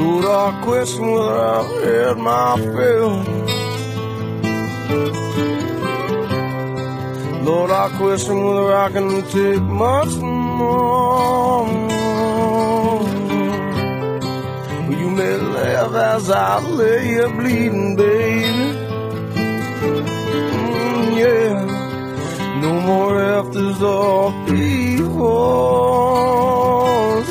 Lord, I question whether I've had my fill. Lord, I question whether I can take much more. Well, you may laugh as I lay here bleeding, baby. Yeah, no more afters or befores.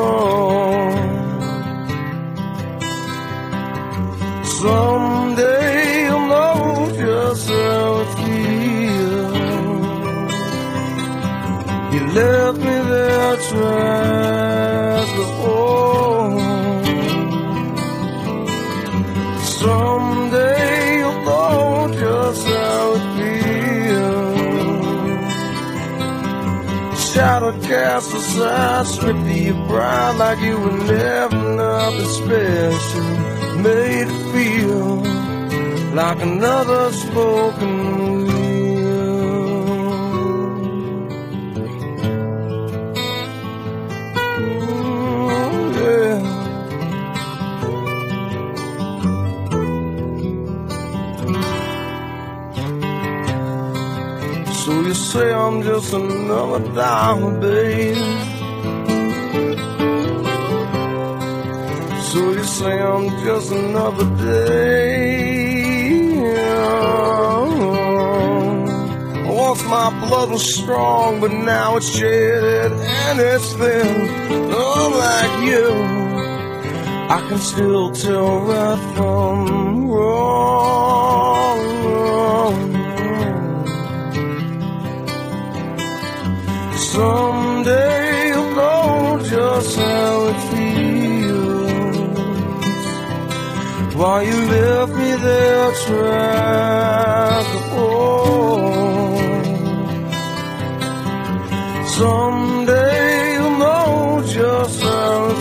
Someday you'll know just how it feels. You left me there twice before. Someday you'll know just how it feels. Shadow cast aside, stripped of your pride like you were never nothing special. Made it feel like another spoken wheel. Yeah. So you say I'm just another dime, babe. So you say I'm just another day. Once my blood was strong, but now it's jaded and it's thin. Unlike you, I can still tell right from wrong. Someday you'll know just how it feels. While you left me there twice before. Someday you'll know just how it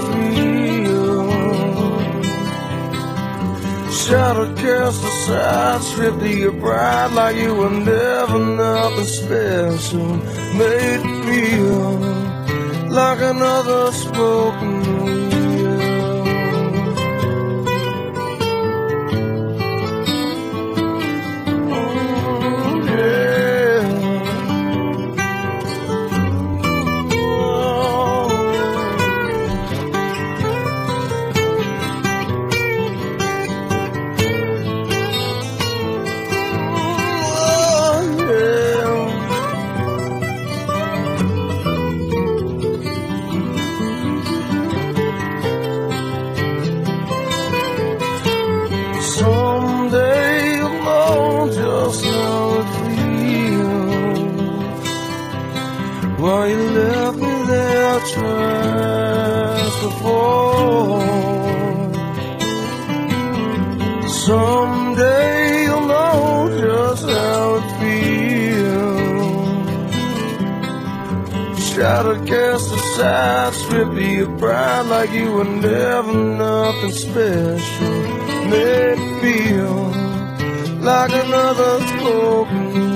feels. Shadow cast aside, stripped of your pride like you were never nothing special. Made it feel like another spoken wheel. Someday you'll know just how it feels. While you left me there twice before. Someday you'll know just how it feels. Shadow cast aside, stripped of your pride like you were never nothing special. Made it feel like another spoken